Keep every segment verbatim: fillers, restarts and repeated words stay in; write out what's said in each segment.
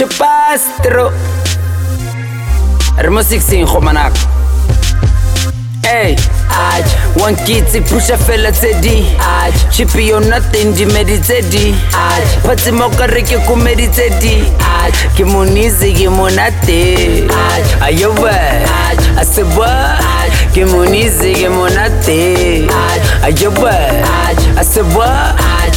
Chupastro Remo sixteen khomanak Hey, aj one kitty pusha fella tedi aj chippy yo nothing di meditedi aj pati mokareke ku meditedi aj ke munizi ke monate aj ayo ba aj aseba aj ke munizi ke monate aj ayo ba aj aseba aj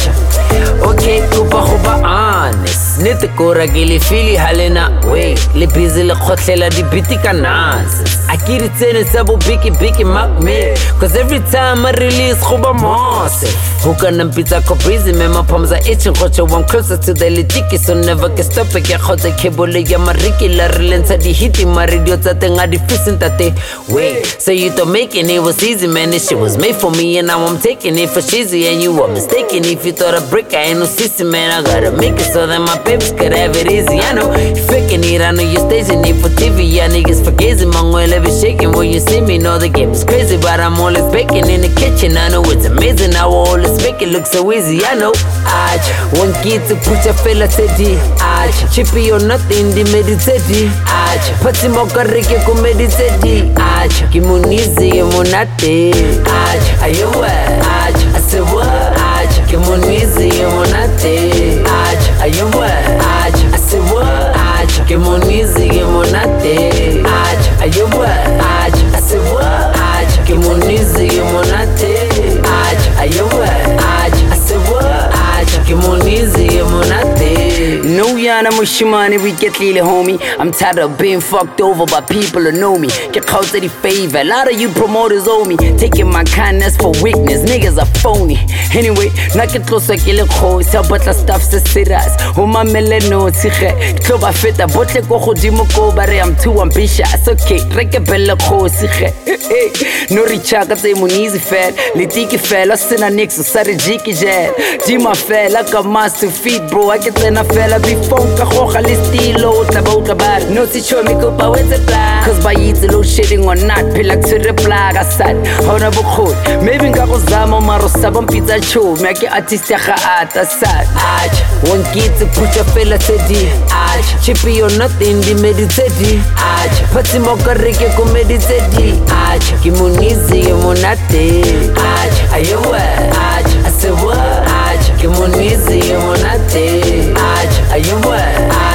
okay kuba kuba honest nete kora ke le fili halena we le busy le khotlela di biti kanas akiri tsene sabo biki biki me cause every time I release kuba mose huka na pizza ko busy me my palms are itching khocho I'm closer to the litiki so never can stop it ke khotse kebole ya mariki la relenta di hiti my radio tate ngadi fishing tate we so you don't making it was easy man this shit was made for me and now I'm taking it for cheesy and you were mistaken if you thought a brick I ain't no system man I gotta make it so that my babies could have it easy I know you faking it I know you staging it for T V yeah niggas forgazing my way let it shaking when you see me know the game is crazy but I'm always baking in the kitchen I know it's amazing how I always make it look so easy I know aj one kid to put your fella teddy aj chippy or nothing di meditedi aj pati mokareke ku meditedi aj kimunizi monate aj ayo aj asewa aj kimunizi monate aj ayo aj asewa aj kimunizi monate aj ayo aj asewa aj kimunizi monate aj ayo aj asewa aj kimunizi monate no yana mushimani we get lily homie I'm tired of being fucked over by people who know me get caught to the favor a lot of you promoters owe me taking my kindness for weakness niggas are phony anyway naked close like le khosi but the stuff se serious uma meleno tshige tlo ba feta botle go godimo ko bare I'm too ambitious okay reke belle khosi ge no richaka tse munizi fel litiki fela sina nix sa rejiki jet di ma fela ka master feed bro I get na fela before ka khoga le stilo tla ba utla bar no ti show me go ba wetse plan cause by it low shitting or not pilak to reply I said hona bukhul maybe ngako zama maro sabam pizza show me ke artist ya ga ata sad aj one kid to put your fella tedi aj chippy or nothing di meditedi aj pati mokareke ku meditedi aj kimunizi monate aj ayo aj asewa aj kimunizi monate aj ayo aj